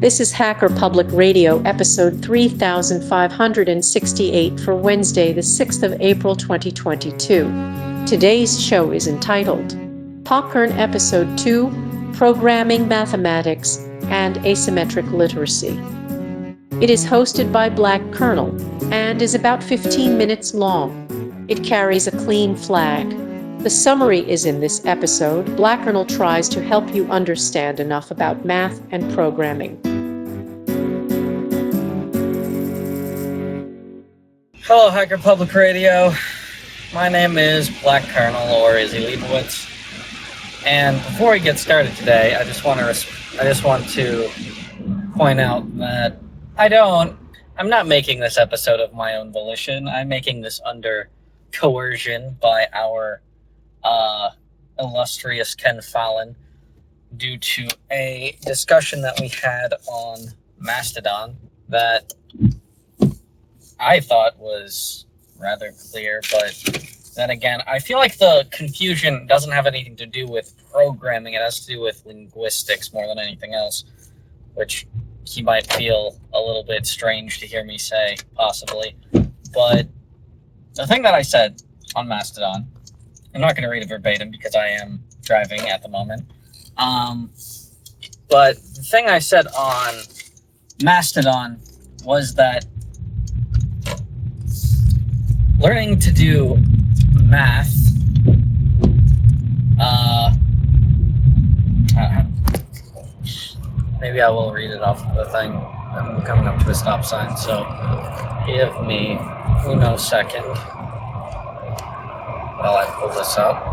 This is Hacker Public Radio, episode 3568 for Wednesday, the 6th of April, 2022. Today's show is entitled Popcorn Episode 2, Programming Mathematics and Asymmetric Literacy. It is hosted by Black Colonel and is about 15 minutes long. It carries a clean flag. The summary is in this episode. Black Colonel tries to help you understand enough about math and programming. Hello, Hacker Public Radio. My name is Black Colonel, or Izzy Leibowitz. And before we get started today, I just want to point out that I'm not making this episode of my own volition. I'm making this under coercion by our illustrious Ken Fallon due to a discussion that we had on Mastodon that I thought was rather clear, but then again, I feel like the confusion doesn't have anything to do with programming. It has to do with linguistics more than anything else, which he might feel a little bit strange to hear me say, possibly. But the thing that I said on Mastodon, I'm not going to read it verbatim because I am driving at the moment, but the thing I said on Mastodon was that learning to do math, maybe I will read it off the thing. I'm coming up to a stop sign, so give me uno second while I pull this up.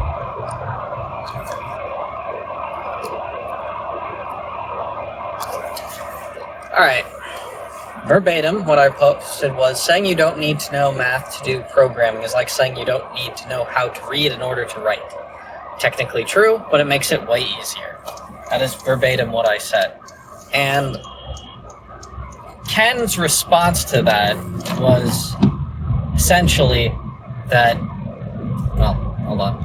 All right. Verbatim, what I posted was, saying you don't need to know math to do programming is like saying you don't need to know how to read in order to write. Technically true, but it makes it way easier. That is verbatim what I said. And Ken's response to that was essentially that, well, hold on.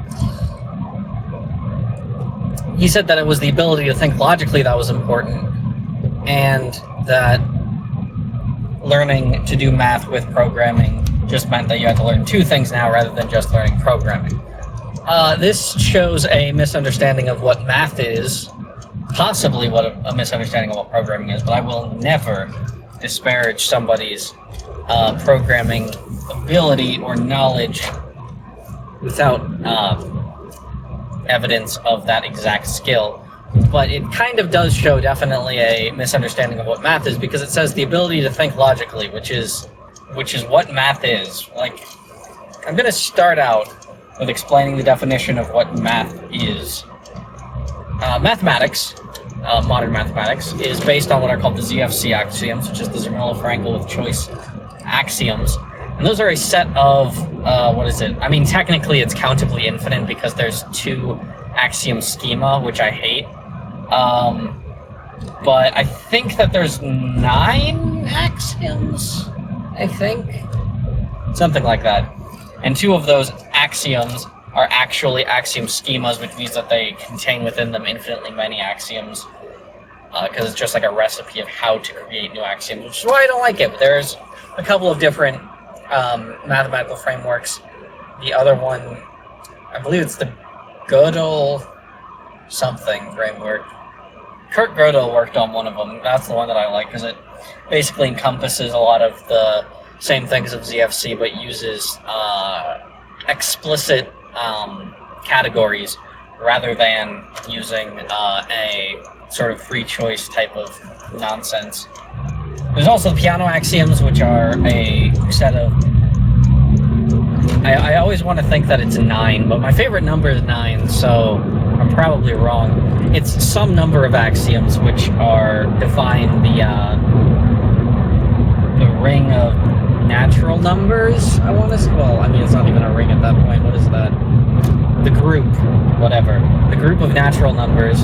He said that it was the ability to think logically that was important, and that learning to do math with programming just meant that you had to learn two things now rather than just learning programming. This shows a misunderstanding of what math is, possibly what a misunderstanding of what programming is, but I will never disparage somebody's programming ability or knowledge without evidence of that exact skill. But it kind of does show definitely a misunderstanding of what math is, because it says the ability to think logically, which is what math is. Like, I'm going to start out with explaining the definition of what math is. Mathematics, modern mathematics, is based on what are called the ZFC axioms, which is the Zermelo-Fraenkel with choice axioms. And those are a set of, I mean, technically it's countably infinite because there's two axiom schema, which I hate. But I think that there's 9 axioms, I think. Something like that. And 2 of those axioms are actually axiom schemas, which means that they contain within them infinitely many axioms, because it's just like a recipe of how to create new axioms, which is why I don't like it. But there's a couple of different mathematical frameworks. The other one, I believe it's the Gödel something framework. Kurt Gödel worked on one of them. That's the one that I like, because it basically encompasses a lot of the same things of ZFC, but uses explicit categories rather than using a sort of free choice type of nonsense. There's also the Peano axioms, which are a set of... I always want to think that it's 9, but my favorite number is 9, so I'm probably wrong. It's some number of axioms which are define the ring of natural numbers, I want to say. Well, I mean, it's not even a ring at that point. What is that? The group, whatever. The group of natural numbers,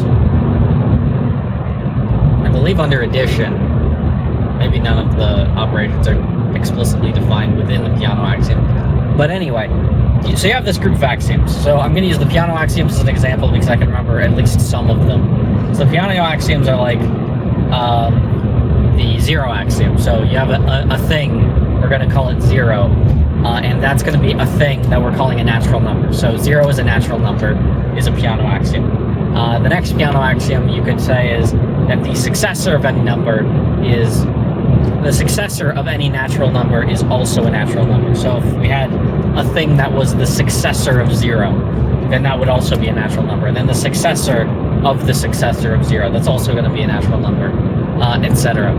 I believe under addition. Maybe none of the operations are explicitly defined within the Peano axiom. But anyway, so you have this group of axioms. So I'm going to use the Peano axioms as an example because I can remember at least some of them. So the Peano axioms are like the zero axiom. So you have a thing, we're going to call it zero, and that's going to be a thing that we're calling a natural number. So zero is a natural number, is a Peano axiom. The next Peano axiom you could say is that the successor of any number is, the successor of any natural number is also a natural number. So if we had a thing that was the successor of zero, then that would also be a natural number. And then the successor of the successor of zero, that's also going to be a natural number, etc.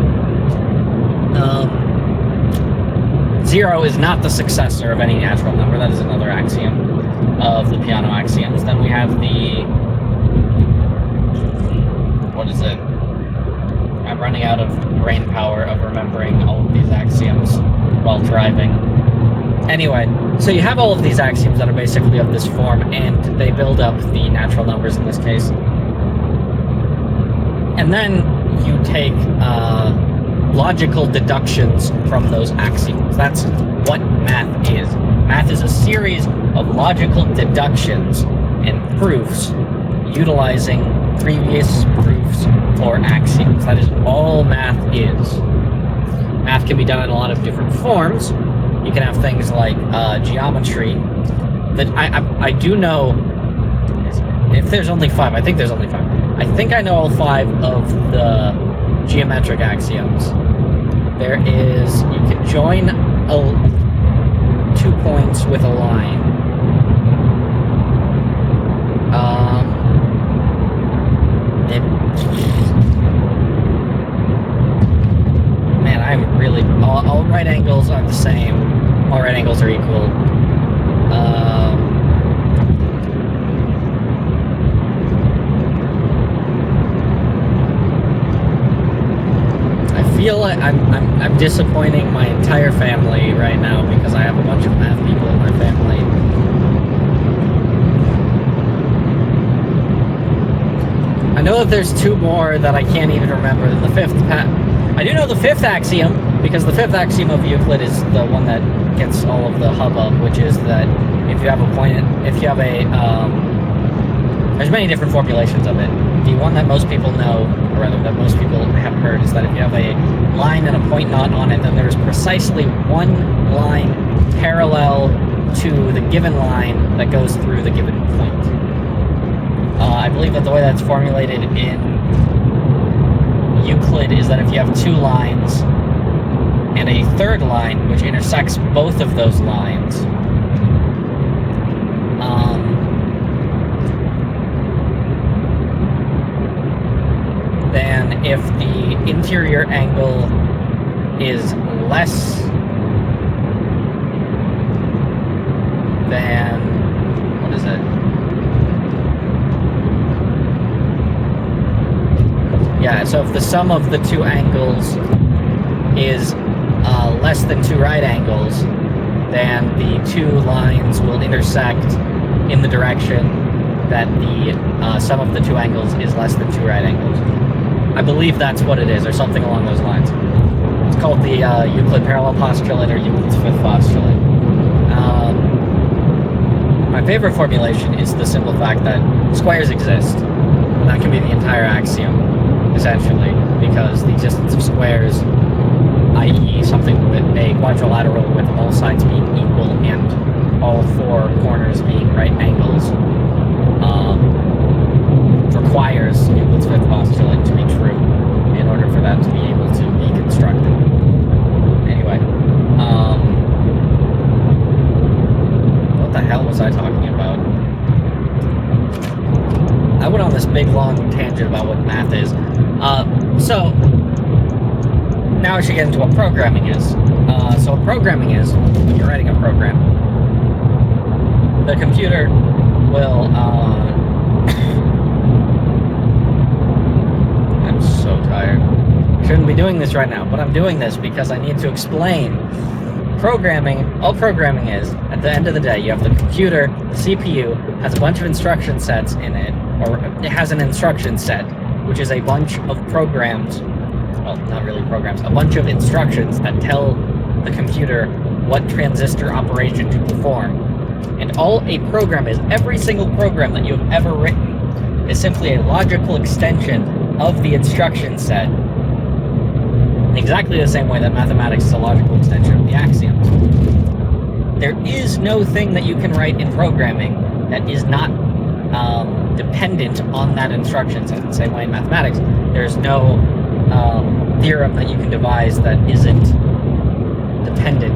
Zero is not the successor of any natural number. That is another axiom of the Peano axioms. Then we have the, what is it? I'm running out of brain power of remembering all of these axioms while driving. Anyway, so you have all of these axioms that are basically of this form, and they build up the natural numbers in this case. And then you take logical deductions from those axioms. That's what math is. Math is a series of logical deductions and proofs utilizing previous proofs or axioms. That is all math is. Math can be done in a lot of different forms. You can have things like geometry. That I do know, if there's only 5, I think there's only 5. I think I know all 5 of the geometric axioms. There is, you can join 2 points with a line. Man, I'm really, all right angles are the same. All right angles are equal. I feel like I'm disappointing my entire family right now because I have a bunch of math people in my family. I know that there's 2 more that I can't even remember. The 5th, I do know the 5th axiom, because the 5th axiom of Euclid is the one that gets all of the hubbub, which is that if you have a point, if you have a, there's many different formulations of it. The one that most people know, or rather that most people have heard, is that if you have a line and a point not on it, then there's precisely one line parallel to the given line that goes through the given point. I believe that the way that's formulated in Euclid is that if you have 2 lines and a third line which intersects both of those lines, then if the interior angle is less than, what is it? Yeah, so if the sum of the 2 angles is less than 2 right angles, then the 2 lines will intersect in the direction that the sum of the 2 angles is less than 2 right angles. I believe that's what it is, or something along those lines. It's called the Euclid parallel postulate, or Euclid's 5th postulate. My favorite formulation is the simple fact that squares exist, and that can be the entire axiom. Essentially, because the existence of squares, i.e. something with a quadrilateral with all sides being equal and all 4 corners being right angles, requires Euclid's 5th postulate to be true in order for that to be able to be constructed. Anyway, what the hell was I talking about? I went on this big long tangent about what math is. So now I should get into what programming is. So what programming is, when you're writing a program, the computer will, I'm so tired. Shouldn't be doing this right now, but I'm doing this because I need to explain programming. All programming is, at the end of the day, you have the computer, the CPU, has a bunch of instruction sets in it, or it has an instruction set, which is a bunch of programs, well, not really programs, a bunch of instructions that tell the computer what transistor operation to perform. And all a program is, every single program that you have ever written, is simply a logical extension of the instruction set exactly the same way that mathematics is a logical extension of the axioms. There is no thing that you can write in programming that is not dependent on that instruction set. The same way in mathematics, there's no theorem that you can devise that isn't dependent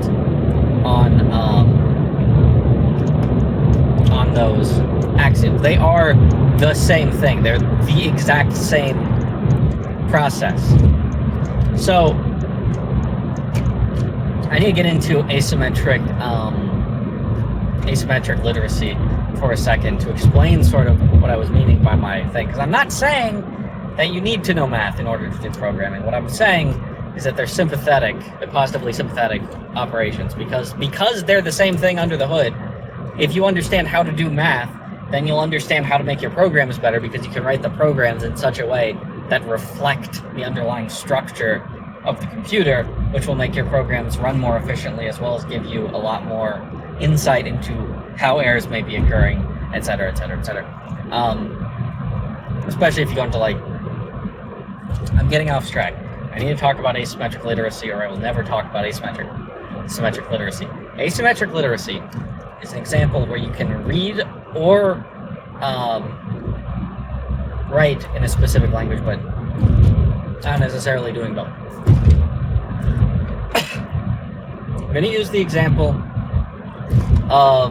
on those axioms. They are the same thing. They're the exact same process. So I need to get into asymmetric literacy for a second to explain sort of what I was meaning by my thing. Because I'm not saying that you need to know math in order to do programming. What I'm saying is that they're positively sympathetic operations, because they're the same thing under the hood. If you understand how to do math, then you'll understand how to make your programs better, because you can write the programs in such a way that reflect the underlying structure of the computer, which will make your programs run more efficiently, as well as give you a lot more insight into how errors may be occurring, etc., etc., etc. Especially if you go into, like, I'm getting off track. I need to talk about asymmetric literacy, or I will never talk about symmetric literacy. Asymmetric literacy is an example where you can read or write in a specific language, but not necessarily doing both. I'm going to use the example of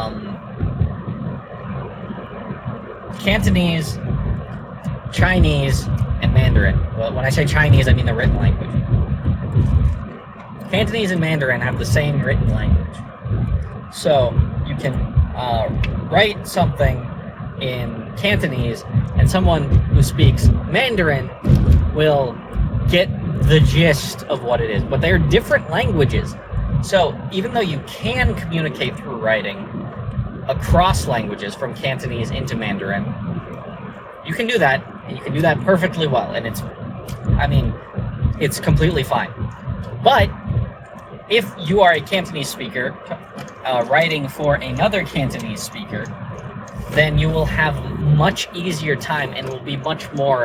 Cantonese, Chinese, and Mandarin. Well, when I say Chinese, I mean the written language. Cantonese and Mandarin have the same written language. So you can write something in Cantonese, and someone who speaks Mandarin will get the gist of what it is. But they're different languages. So even though you can communicate through writing across languages from Cantonese into Mandarin, you can do that, and you can do that perfectly well. And it's completely fine. But if you are a Cantonese speaker writing for another Cantonese speaker, then you will have much easier time, and will be much more,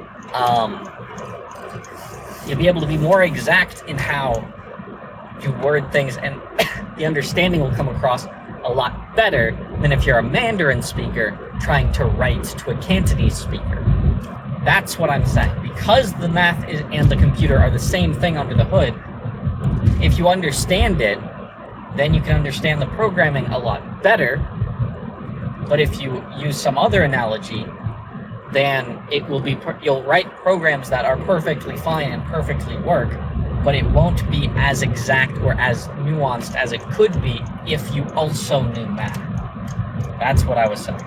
you'll be able to be more exact in how you word things, and the understanding will come across a lot better than if you're a Mandarin speaker trying to write to a Cantonese speaker. That's what I'm saying. Because the math and the computer are the same thing under the hood, if you understand it, then you can understand the programming a lot better. But if you use some other analogy, then it will be you'll write programs that are perfectly fine and perfectly work, but it won't be as exact or as nuanced as it could be if you also knew math. That's what I was saying.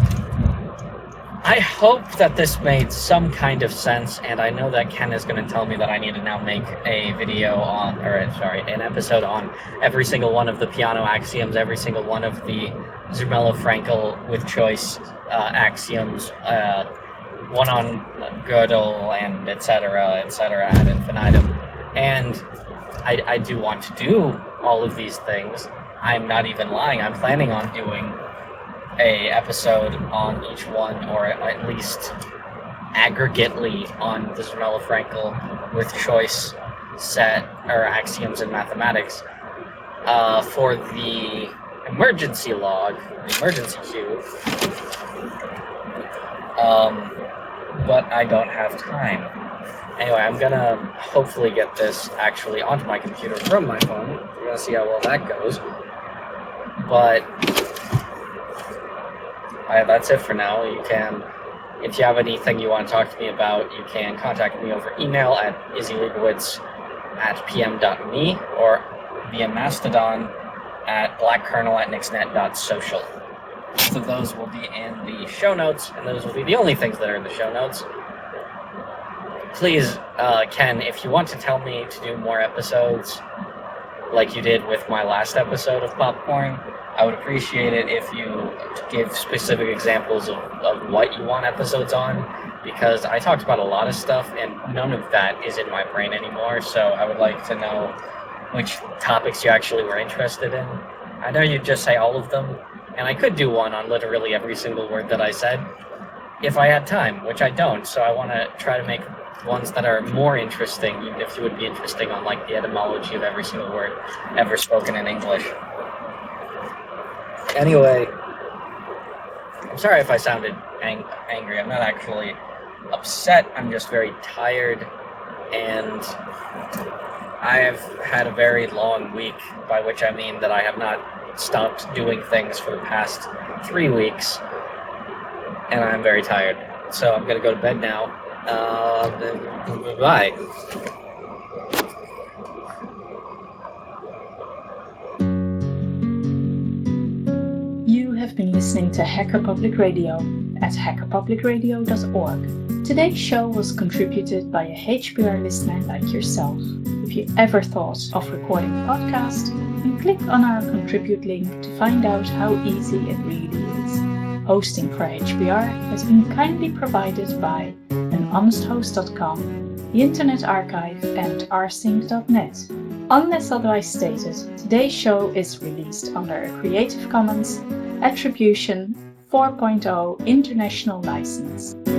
I hope that this made some kind of sense, and I know that Ken is going to tell me that I need to now make a video on, an episode on every single one of the piano axioms, every single one of the Zermelo-Fraenkel with choice axioms, one on Gödel, and etc., ad infinitum. And I do want to do all of these things. I'm not even lying. I'm planning on doing a episode on each one, or at least aggregately on the Zermelo-Fraenkel with choice set or axioms in mathematics for the emergency log, the emergency queue. But I don't have time. Anyway, I'm gonna hopefully get this actually onto my computer from my phone. We're gonna see how well that goes. But that's it for now. You can, if you have anything you want to talk to me about, you can contact me over email at izzyleibowitz@pm.me or via Mastodon at blackkernel@nixnet.social. So those will be in the show notes, and those will be the only things that are in the show notes. Please, Ken, if you want to tell me to do more episodes like you did with my last episode of Popcorn, I would appreciate it if you give specific examples of what you want episodes on, because I talked about a lot of stuff and none of that is in my brain anymore, so I would like to know which topics you actually were interested in. I know you just say all of them, and I could do one on literally every single word that I said if I had time, which I don't, so I want to try to make ones that are more interesting, even if it would be interesting on like the etymology of every single word ever spoken in English. Anyway, I'm sorry if I sounded angry. I'm not actually upset. I'm just very tired, and I have had a very long week, by which I mean that I have not stopped doing things for the past 3 weeks, and I'm very tired. So I'm gonna go to bed now. Bye. You have been listening to Hacker Public Radio at hackerpublicradio.org. Today's show was contributed by a HPR listener like yourself. If you ever thought of recording a podcast, then click on our contribute link to find out how easy it really is. Hosting for HPR has been kindly provided by anhonesthost.com, the Internet Archive, and rsync.net. Unless otherwise stated, today's show is released under a Creative Commons Attribution 4.0 International License.